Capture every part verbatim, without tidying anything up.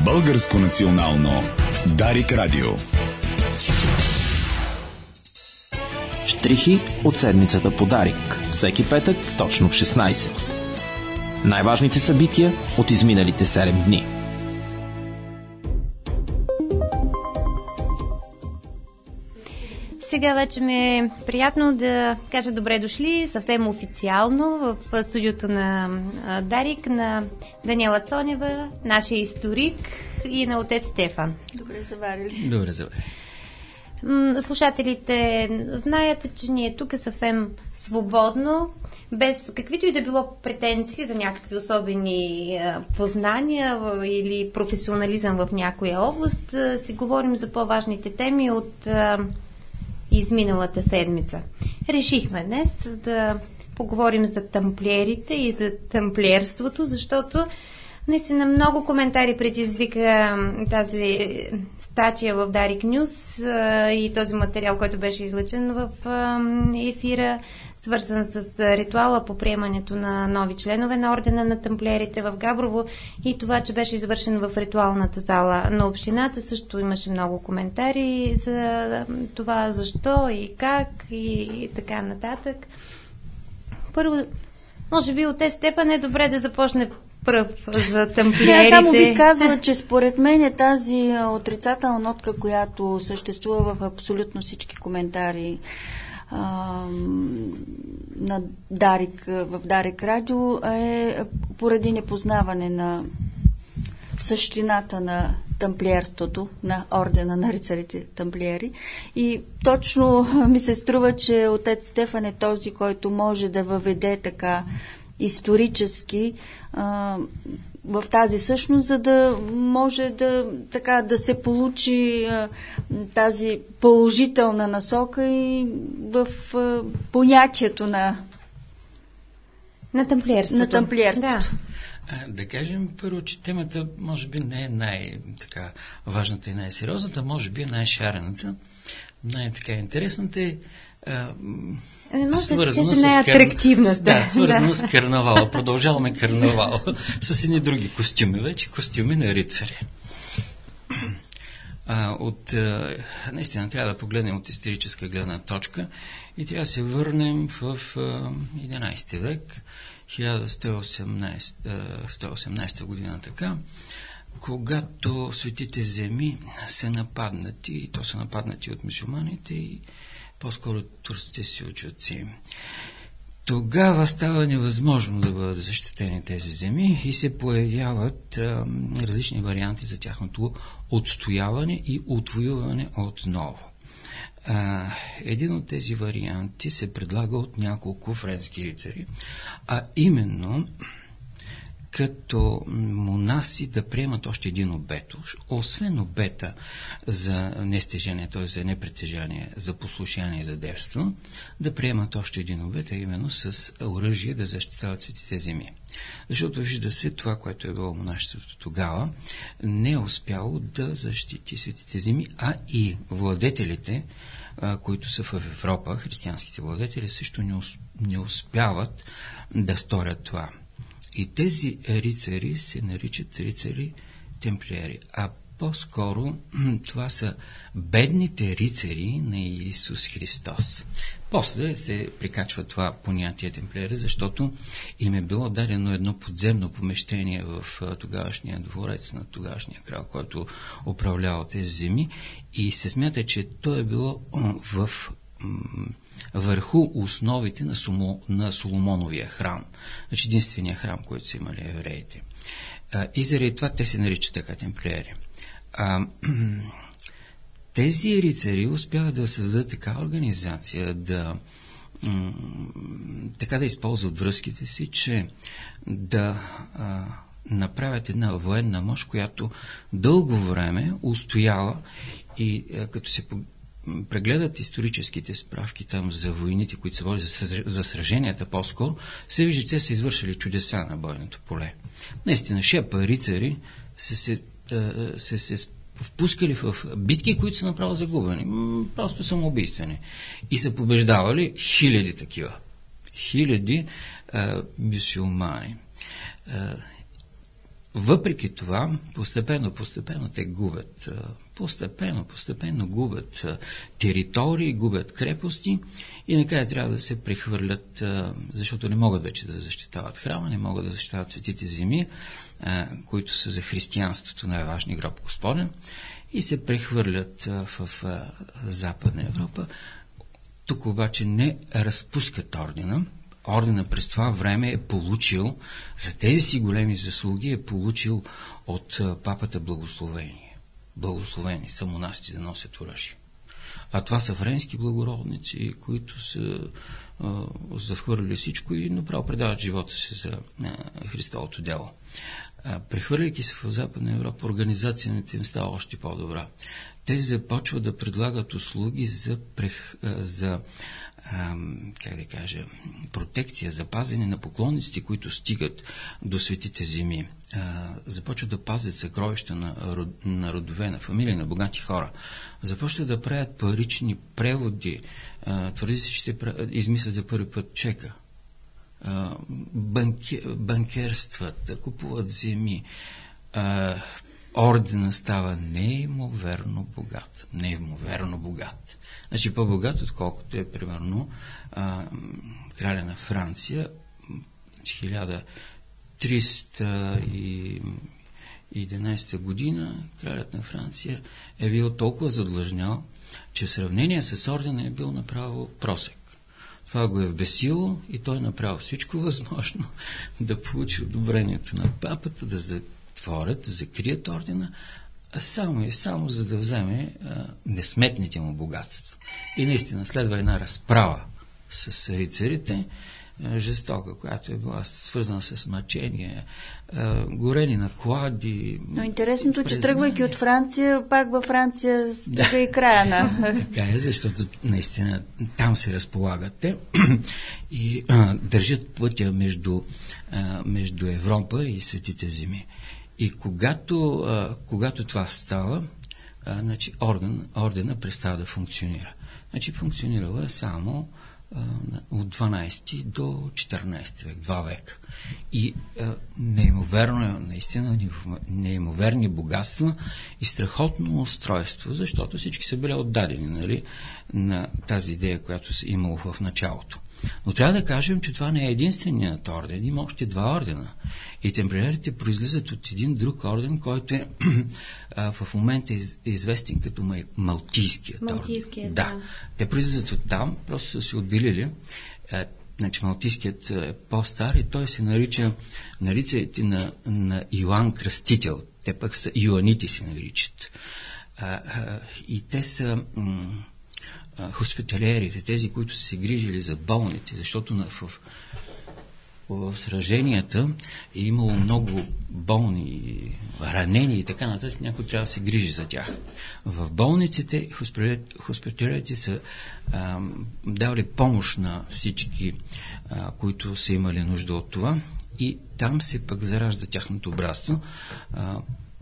Българско национално Дарик Радио. Щрихи от седмицата по Дарик. Всеки петък точно в шестнайсет. Най-важните събития от изминалите седем дни. Сега вече ми е приятно да кажа добре дошли съвсем официално в студиото на Дарик на Даниела Цонева, нашия историк, и на отец Стефан. Добре заварили. Добре заварили. Слушателите знаят, че ние тук е съвсем свободно, без каквито и да било претенции за някакви особени познания или професионализъм в някоя област, си говорим за по-важните теми от изминалата седмица. Решихме днес да поговорим за тамплиерите и за тамплиерството, защото наистина много коментари предизвика тази статия в Дарик Нюз и този материал, който беше излъчен в ефира, свързан с ритуала по приемането на нови членове на ордена на тамплиерите в Габрово и това, че беше извършен в ритуалната зала на общината. Също имаше много коментари за това защо и как и така нататък. Първо, може би от Стефан е добре да започне пръв за тамплиерите. Аз само ви казва, че според мен е тази отрицателна нотка, която съществува в абсолютно всички коментари а, на Дарик, в Дарик Радио, е поради непознаване на същината на тамплиерството, на ордена на рицарите тамплиери. И точно ми се струва, че отец Стефан е този, който може да въведе така исторически а, в тази същност, за да може да, така, да се получи а, тази положителна насока и в а, понятието на на тамплиерството. На тамплиерството. Да. Да кажем първо, че темата може би не е най-важната и най-сериозната, може би е най-шарената, най-така интересната е може свързано да се каже най-атрактивната. Да, свързано да. с карнавала. Продължаваме карнавала с едни други костюми, вече костюми на рицари. А, от, а, наистина трябва да погледнем от историческа гледна точка и трябва да се върнем в а, единайсети век, хиляда сто и осемнайсета година, така, когато светите земи са нападнати, и то са нападнати от мюсюлманите и по-скоро турците си учаци. Тогава става невъзможно да бъдат защитени тези земи и се появяват а, различни варианти за тяхното отстояване и отвоюване отново. А, един от тези варианти се предлага от няколко френски рицари, а именно като монаси да приемат още един обет. Освен обета за нестежение, т.е. за непритежание, за послушание, за девство, да приемат още един обет, а именно с оръжие да защитават светите земи. Защото вижда се, това, което е било монашеството тогава, не е успяло да защити светите земи, а и владетелите, които са в Европа, християнските владетели, също не успяват да сторят това. И тези рицари се наричат рицари темплиери, а по-скоро това са бедните рицари на Исус Христос. После се прикачва това понятие темплиери, защото им е било дадено едно подземно помещение в тогавашния дворец на тогавашния крал, който управлява тези земи, и се смята, че то е било в върху основите на, Сумо, на Соломоновия храм. Значи единствения храм, който са имали евреите. А, и заради това те се наричат така темплиери. А, тези рицари успяват да създадат така организация, да м- така да използват връзките си, че да а, направят една военна мощ, която дълго време устояла и а, като се прегледат историческите справки там за войните, които се води за, за сраженията по-скоро, се вижда, че те са извършили чудеса на бойното поле. Наистина, шепа рицари се се, се, се впускали в битки, които са направо загубени. Просто самоубийствени. И са побеждавали хиляди такива. Хиляди а, мюсюлмани. А, въпреки това, постепенно, постепенно те губят, постепенно, постепенно губят територии, губят крепости и накрая трябва да се прехвърлят, защото не могат вече да защитават храма, не могат да защитават светите земи, които са за християнството най-важни гроб Господен, и се прехвърлят в Западна Европа. Тук обаче не разпускат ордена. Ордена през това време е получил, за тези си големи заслуги, е получил от папата благословение. Благословени са монасти да носят оръжие. А това са френски благородници, които са а, захвърлили всичко и направо предават живота си за а, Христовото дело. А, прехвърляйки се в Западна Европа, организацията им става още по-добра. Те започват да предлагат услуги за, прех, а, за а, как да кажа, протекция, запазване на поклонниците, които стигат до светите земи. А, започват да пазят съкровища на, род, на родове, на фамилии, на богати хора. Започват да правят парични преводи. А, твърди се, че ще измислят за първи път чека. А, банки, банкерстват, да купуват земи. А, ордена става неимоверно богат. Неимоверно богат. Значи по-богат, отколкото е примерно а, краля на Франция, хиляда триста и единадесета година, кралят на Франция е бил толкова задлъжнял, че в сравнение с ордена е бил направо просек. Това го е вбесило и той е направил всичко възможно да получи одобрението на папата, да затворят, да закрият ордена, а само и само за да вземе а, несметните му богатства. И наистина следва една разправа с рицарите, а, жестока, която е била свързана с мъчение, а, горени на клади. Но интересното, че тръгвайки от Франция, пак във Франция стига и края на... Така е, защото наистина там се разполагат те и а, държат пътя между, а, между Европа и светите земи. И когато, а, когато това става, а, значи орден, ордена престава да функционира. Значи функционирала е само а, от дванадесети до четиринадесети век, два века. И а, неимоверно, наистина неимоверни богатства и страхотно устройство, защото всички са били отдадени, нали, на тази идея, която е имало в началото. Но трябва да кажем, че това не е единственият орден. Има още два ордена. И темплиерите произлизат от един друг орден, който е а, в момента е известен като Малтийският орден. Малтийският, да. да. Те произлизат от там, просто са се отделили. А, значи Малтийският е по-стар и той се нарича нариците на, на Йоан Кръстител. Те пък са Йоаните се наричат. А, а, и те са... М- хоспиталерите, тези, които са се грижили за болните, защото в, в, в сраженията е имало много болни, ранени и така нататък, някой трябва да се грижи за тях. В болниците хоспиталерите са а, давали помощ на всички, а, които са имали нужда от това и там се пък заражда тяхното братство. А,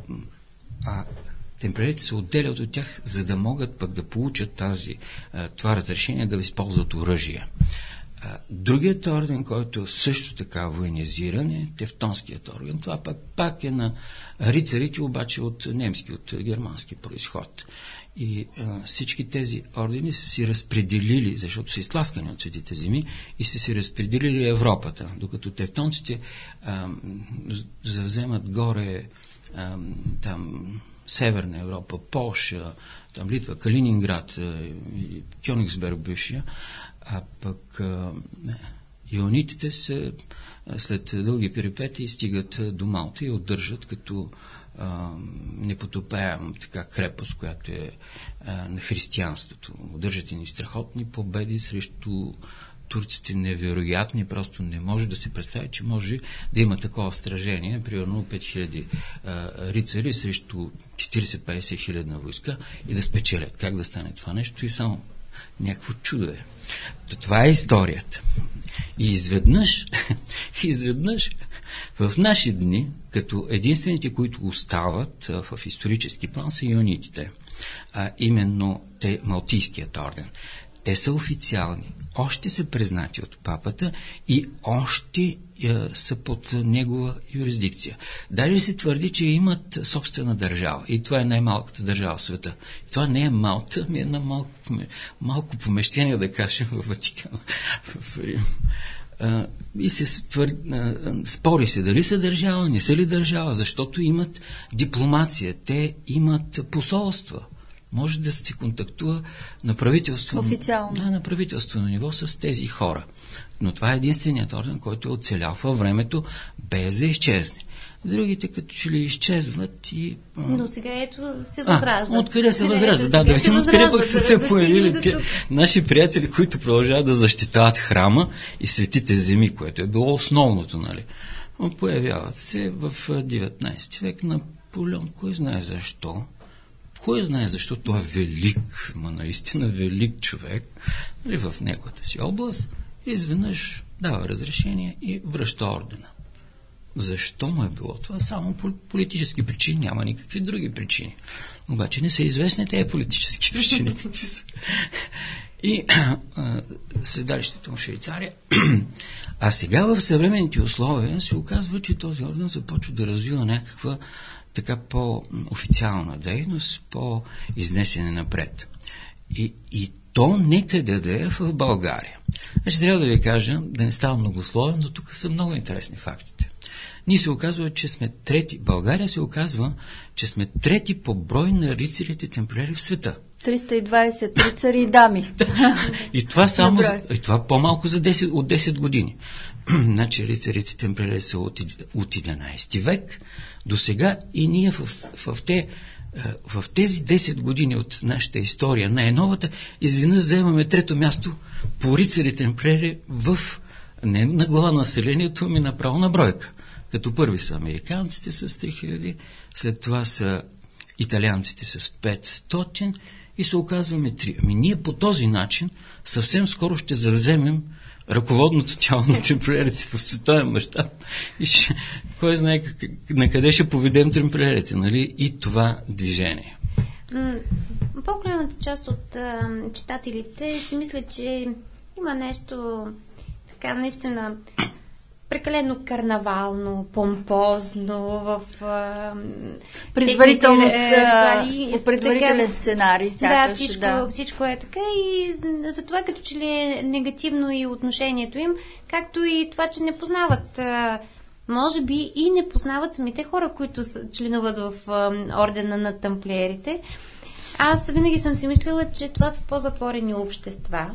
а темплиерите се отделят от тях, за да могат пък да получат тази, това разрешение да използват оръжие. Другият орден, който също така военизиран, е Тевтонският орден. Това пак, пак е на рицарите, обаче от немски, от германски произход. И а, всички тези ордени са си разпределили, защото са изтласкани от светите земи, и са си разпределили Европата, докато тевтонците а, завземат горе а, там Северна Европа, Полша, там Литва, Калининград, Кьонигсберг бившия, а пък ионитите се след дълги перипетии стигат до Малта и удържат като а, непотопаем така крепост, която е а, на християнството. Удържат и ни страхотни победи срещу турците, невероятни, просто не може да се представи, че може да има такова сражение, примерно пет хиляди рицари срещу четиридесет-петдесет хилядна войска и да спечелят. Как да стане това нещо? И само някакво чудо е. Това е историята. И изведнъж, изведнъж в наши дни, като единствените, които остават в исторически план, са ионитите. А именно те, Малтийският орден. Те са официални, още са признати от папата и още а, са под негова юрисдикция. Даже се твърди, че имат собствена държава. И това е най-малката държава в света. И това не е Малта, ами е една малко, малко помещение, да кажем, в Ватикана, в Рим. А, и се твърди, а, спори се дали са държава, не са ли държава, защото имат дипломация, те имат посолства. Може да се контактува на правителство, официално. Да, на правителствено ниво с тези хора. Но това е единственият орден, който е оцелял във времето, без да изчезне. Другите като че ли изчезват и... Но сега ето се възраждат. А, откъде се възраждат? Да, да видим откъде пък са се появили те, наши приятели, които продължават да защитават храма и светите земи, което е било основното, нали? Но появяват се в деветнайсети век Наполеон, кой знае защо. Кой знае защо той е велик, ма наистина велик човек, нали, в неговата си област, изведнъж дава разрешение и връща ордена. Защо му е било това? Само по политически причини, няма никакви други причини. Обаче не са известни тези политически причини. И а, седалището в Швейцария. А сега в съвременните условия се оказва, че този орден започва да развива някаква така по-официална дейност, по-изнесене напред. И, и то некъде да е в България. Значи трябва да ви кажа, да не става многословен, но тук са много интересни фактите. Ние се оказва, че сме трети. България се оказва, че сме трети по брой на рицарите темплиери в света. триста и двайсет рицари и дами. И това само и това по-малко за десет, от десет години. Значи рицарите темплиери са от, от единайсети век до сега и ние в, в, те, в тези десет години от нашата история, най-новата, изведнъж заемаме трето място по рицари темплиери в не на глава на населението, ми направо на бройка. Като първи са американците с три хиляди, след това са италианците с петстотин и се оказваме три. Ами ние по този начин съвсем скоро ще завземем ръководното тяло на темплиерите в световен мащаб и ще, кой знае как, на къде ще поведем темплиерите, нали? И това движение. По-голямата част от а, читателите си мислят, че има нещо така наистина прекалено карнавално, помпозно в а, предварителност, техните, предварителен така, сценарий. Сякаш, да, всичко, да, всичко е така и затова като че ли е негативно и отношението им, както и това, че не познават а, може би и не познават самите хора, които членуват в а, ордена на тамплиерите. Аз винаги съм си мислила, че това са по-затворени общества.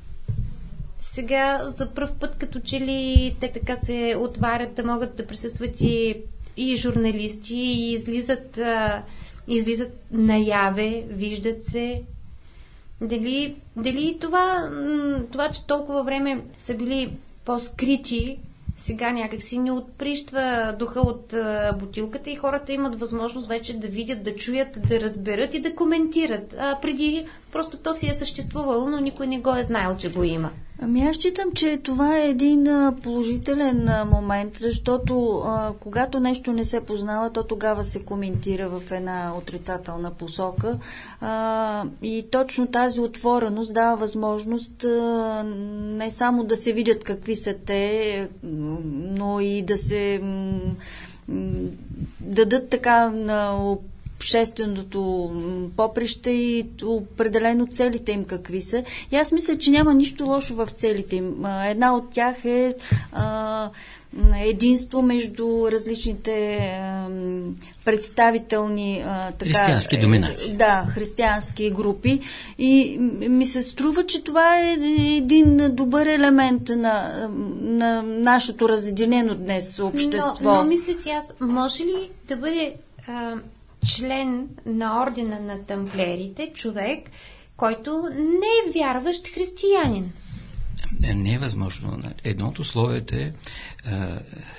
Сега за пръв път, като че ли те така се отварят да могат да присъстват и, и журналисти, и излизат, а, излизат наяве, виждат се. Дали, дали това, това, че толкова време са били по-скрити, сега някакси не отприщва духа от а, бутилката и хората имат възможност вече да видят, да чуят, да разберат и да коментират. А преди просто то си е съществувало, но никой не го е знаел, че го има. Ами аз считам, че това е един положителен момент, защото а, когато нещо не се познава, то тогава се коментира в една отрицателна посока а, и точно тази отвореност дава възможност а, не само да се видят какви са те, но и да се м- м- дадат така на общественото поприще и определено целите им какви са. И аз мисля, че няма нищо лошо в целите им. Една от тях е а, единство между различните а, представителни а, така, християнски доминации. Да, християнски групи. И ми се струва, че това е един добър елемент на, на нашето разединено днес общество. Но, но мисля си аз, може ли да бъде а, член на ордена на тамплиерите човек, който не е вярващ християнин? Не е възможно. Едно от условията е а,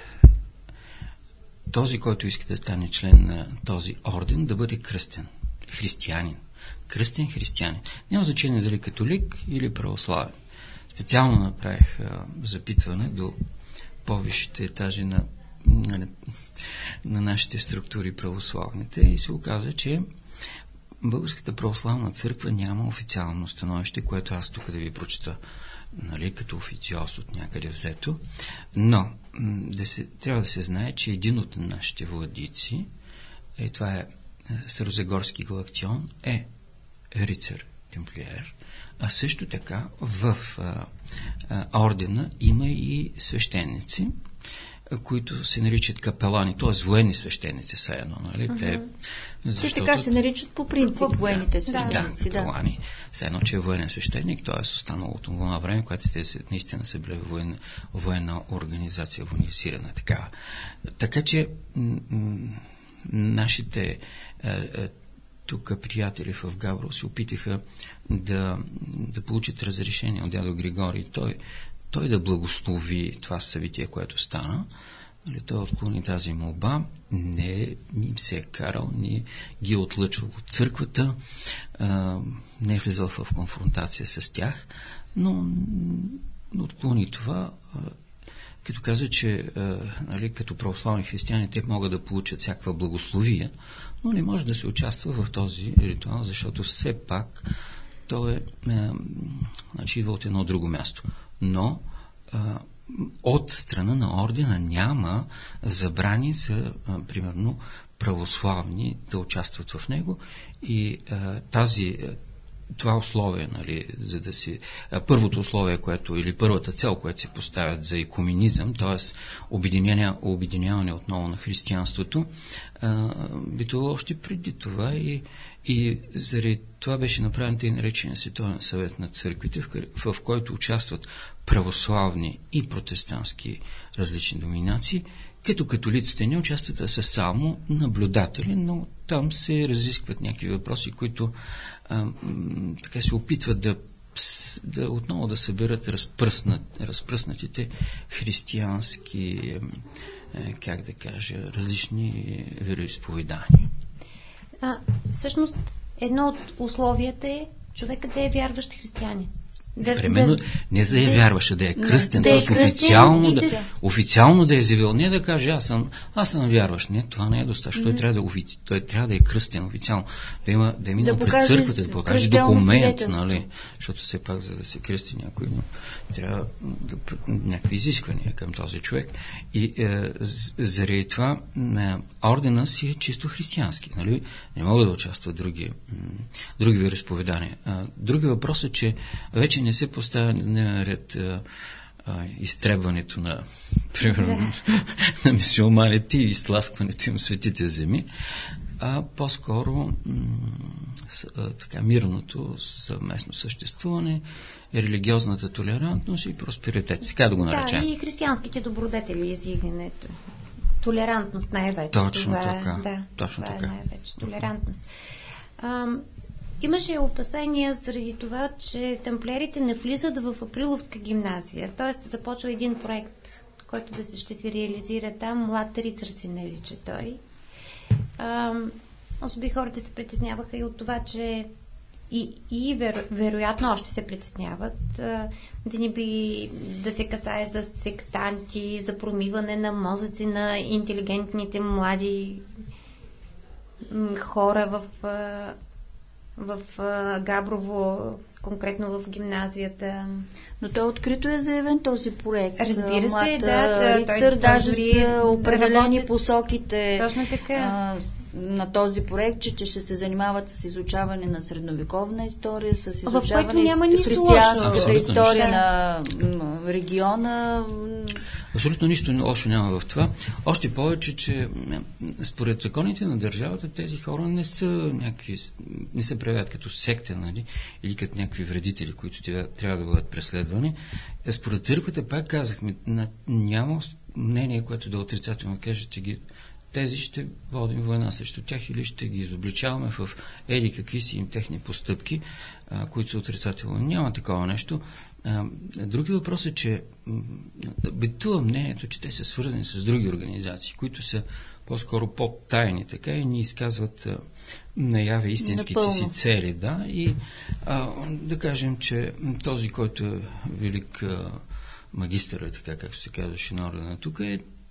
този, който иска да стане член на този орден, да бъде кръстен християнин. Кръстен християнин. Няма значение дали католик или православен. Специално направих а, запитване до по-висшите етажи на на, на нашите структури православните и се оказа, че Българската православна църква няма официално становище, което аз тук да ви прочета. нали, като официоз от някъде взето, но да се, трябва да се знае, че един от нашите владици, е, това е Старозагорски Галактион, е рицар темплиер, а също така в а, а, ордена има и свещеници, които се наричат капелани, т.е. военни свещеници са едно, нали? Uh-huh. Те, защото... Те така се наричат по принцип да, военните свещеници. Да, капелани. Все едно, че е военен свещеник, т.е. останало от това време, когато те наистина са били военна, военна организация, военизирана такава. Така че м- м- нашите е, е, тук приятели в Габрово се опитаха да, да получат разрешение от дядо Григорий. Той той да благослови това събитие, което стана. Нали, той отклони тази молба, не им се е карал, не ги е отлъчвал от църквата, а, не е влизал в конфронтация с тях, но отклони това, а, като каза, че а, нали, като православни християни те могат да получат всякаква благословия, но не може да се участва в този ритуал, защото все пак той е, а, значи, идва от едно друго място. Но а, от страна на ордена няма забрани за, а, примерно, православни да участват в него и а, тази, това условие, нали, за да си, а, първото условие, което, или първата цел, която се поставят за икуменизъм, т.е. обединяване, обединяване отново на християнството, а, би това още преди това и И заради това беше направен тъй наречен Световен съвет на църквите, в, в който участват православни и протестантски различни доминации, като католиците не участват, а са само наблюдатели, но там се разискват някакви въпроси, които а, м, така се опитват да, да отново да съберат разпръснат, разпръснатите християнски, е, как да кажа, различни вероизповедания. А, всъщност, едно от условията е човекът да е вярващ християнин. Да, Примерно, да, не за да е вярващ, а да е кръстен, да, да е т.е. официално да, да, официално да е заявил, не да каже аз съм, аз съм вярващ. Не, това не е достатъчно. Mm-hmm. Той, трябва да, той трябва да е кръстен официално, да има, да е минал да през църквата, да покаже документ, нали? Защото все пак, за да се кръсти някой, но трябва да, някакви изисквания към този човек. И е, заради това е, ордена си е чисто християнски, нали? Не могат да участват други, м- други вероизповедания. Други въпрос е, че вече не се поставя на ред а, а, изтребването на, примерно, на мюсюлманите и изтласкването им светите земи, а по-скоро м- с, а, така, мирното съвместно съществуване, религиозната толерантност и просперитет. Така да го наречем. Да, и християнските добродетели, издигането. Толерантност най-вече. Точно това, така. Да, Точно това така. е най-вече. Толерантност. Ам, Имаше опасения заради това, че тамплиерите не влизат в Априловска гимназия. Т.е. започва един проект, който да се, ще се реализира там. Млад рицар се нарича той. А, може би хората се притесняваха и от това, че и, и веро, вероятно още се притесняват а, да не би да се касае за сектанти, за промиване на мозъци на интелигентните млади м, хора в... А, в а, Габрово, конкретно в гимназията. Но той открито е заявен този проект. Разбира Млад, се, да. Рицар, той, той даже дори са определени да посоките. Точно така. А, на този проект, че, че ще се занимават с изучаване на средновековна история, с изучаване на християнската история на м, региона. Абсолютно нищо лошо няма в това. Още повече, че според законите на държавата тези хора не са някакви, не се проявяват като секта, нали, или като някакви вредители, които трябва да бъдат преследвани. Според църквата, пак казахме, няма мнение, което да отрицателно каже, че ги тези ще водим война срещу тях или ще ги изобличаваме в еди какви си им техни постъпки, а, които са отрицателни. Няма такова нещо. А, други въпрос е, че битува мнението, че те са свързани с други организации, които са по-скоро по-тайни, така и ни изказват а, наяве истинските Напълно. си цели. Да? И а, да кажем, че този, който е велик а, магистър, така както се казваше на ордена тук, е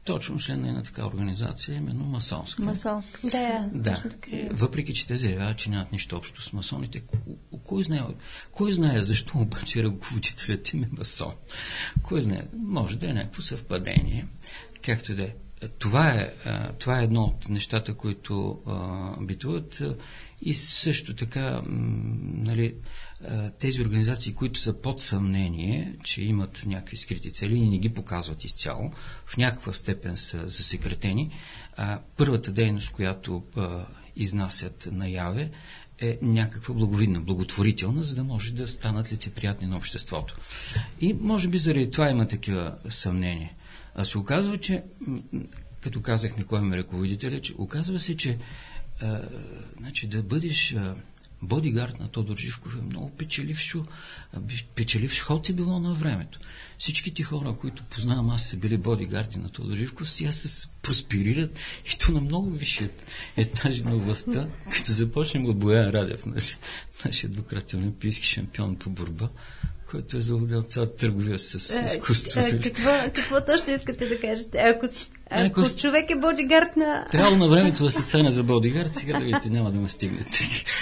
точно член на една така организация, именно масонска. Масонска. Да, да. Е, въпреки, че те заявяват, че нямат нищо общо с масоните, кой знае, кой знае защо обаче ръководителят им е масон? Кой знае? Може да е някакво съвпадение. Както и да е. Това е, това е едно от нещата, които а, битуват. И също така, нали, тези организации, които са под съмнение, че имат някакви скрити цели и не ги показват изцяло, в някаква степен са засекретени. А, първата дейност, която а, изнасят наяве, е някаква благовидна, благотворителна, за да може да станат лицеприятни на обществото. И може би заради това има такива съмнения. А се оказва, че, като казахме кой е ръководителя, че оказва се, че а, значи, да бъдеш а, бодигард на Тодор Живков е много печелившо, печеливш ход е било на времето. Всичките хора, които познавам, аз са били бодигарди на Тодор Живков, сега се просперират и то на много висши етажи на властта, като започнем от Боян Радев, наш, нашия двукратен олимпийски шампион по борба, който е завладял цялата търговия с, с изкуство. Какво, какво точно искате да кажете? Ако, ако, ако човек е бодигард на... Трябвало на времето да се ценя за бодигард, сега да видите, няма да ме стигнете.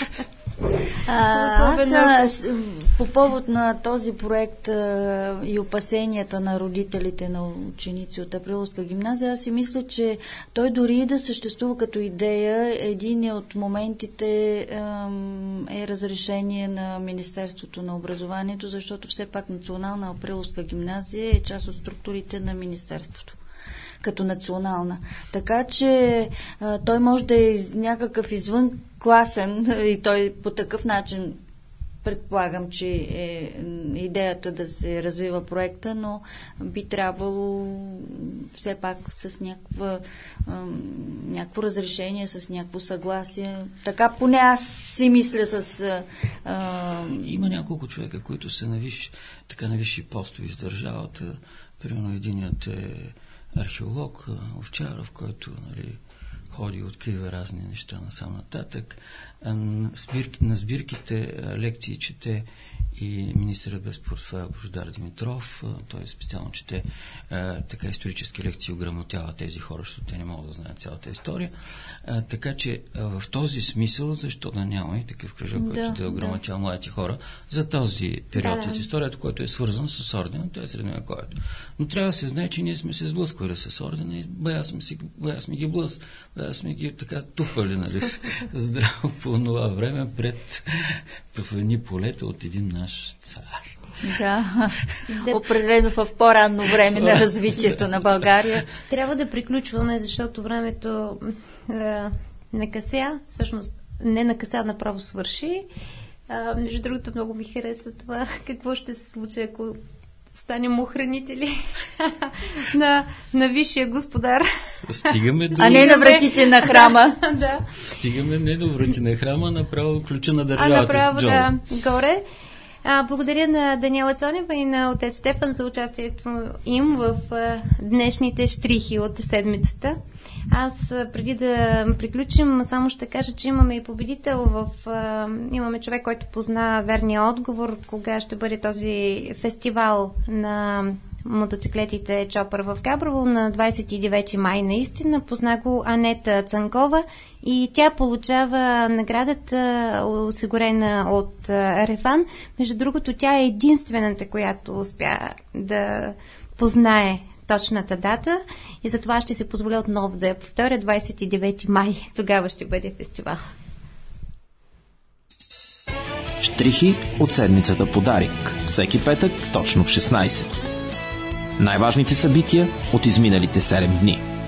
А, аз, аз по повод на този проект а, и опасенията на родителите на ученици от Априловска гимназия, аз си мисля, че той дори да съществува като идея, един от моментите а, е разрешение на Министерството на образованието, защото все пак Национална Априловска гимназия е част от структурите на Министерството като национална. Така че а, той може да е из, някакъв извън класен и той по такъв начин предполагам, че е идеята да се развива проекта, но би трябвало все пак с някаква, а, някакво разрешение, с някакво съгласие. Така поне аз си мисля с... А... Има няколко човека, които са на висши, така на висши постови с държавата. Примерно единият е археолог Овчаров, който, нали, ходи и открива разни неща насам нататък. На, сбирки, на сбирките лекции чете и министърът без портфейл Божидар Димитров. Той специално чете а, така исторически лекции, ограмотява тези хора, защото те не могат да знаят цялата история. А, така че а, в този смисъл, защо да няма и такъв кръжок, да, който да ограмотява да. младите хора за този период да, от историята, който е свързан с ордена, той е средновековието. Но трябва да се знае, че ние сме се сблъсквали с ордена и бая сме, си, бая сме ги блъз, бая сме ги така тупали, нали, здраво по това време пред в едни полета от един наш цар. Да, определено в по-ранно време на развитието на България. Трябва да приключваме, защото времето е, накъся, всъщност не накъся, направо свърши. А, между другото, много ми хареса това, какво ще се случи, ако станем охранители на, на висшия господар. Стигаме до... А не на вратите на храма. Да. Стигаме не до врати на храма, направо ключа на държавата. А направо, да, горе. А, благодаря на Даниела Цонева и на отец Стефан за участието им в а, днешните щрихи от седмицата. Аз преди да приключим, само ще кажа, че имаме и победител в... А, имаме човек, който позна верния отговор, кога ще бъде този фестивал на мотоциклетите Чопър в Габрово на двадесет и девети май. Наистина позна го Анета Цанкова и тя получава наградата, осигурена от Рефан. Между другото, тя е единствената, която успя да познае точната дата и затова ще се позволя отново да я повторя. двадесет и девети май, тогава ще бъде фестивал. Щрихи от седмицата по Дарик. Всеки петък точно в шестнадесет. Най-важните събития от изминалите седем дни.